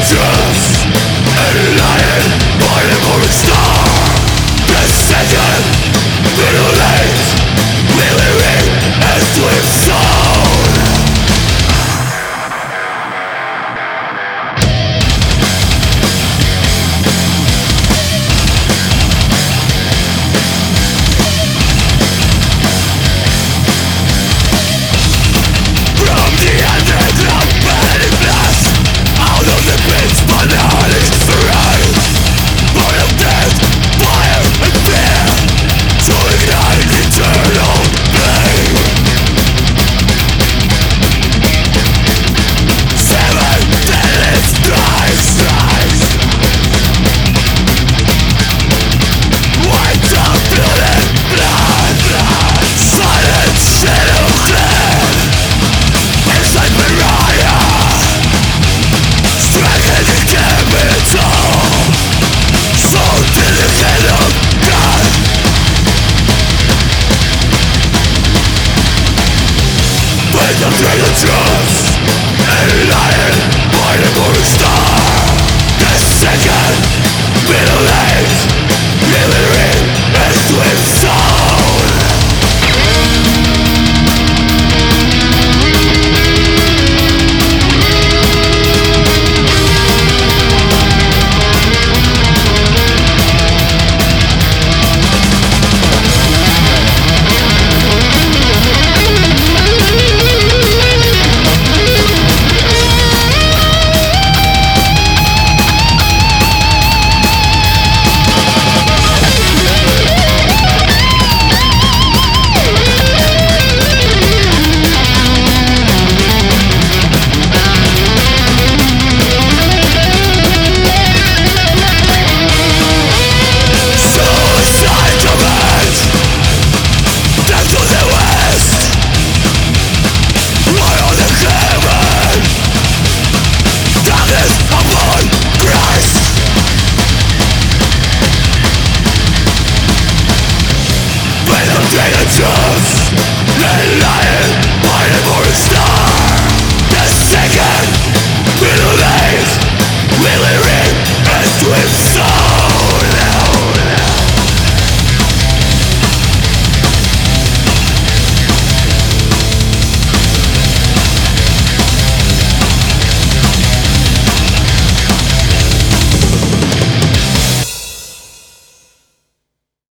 Just a lion by the morning star. The second middle late, weary as swift soul. From the underground burning blast, out of the pits banality thread, born of death, fire and fear, to ignite eternal flame. Seven deadly strikes, white of blood and blood, silent shadow clear, inside Mariah, striking the capital, sold to the head of God. With the dreaded trust, a lion by the morning star. The second middle age, living in a swift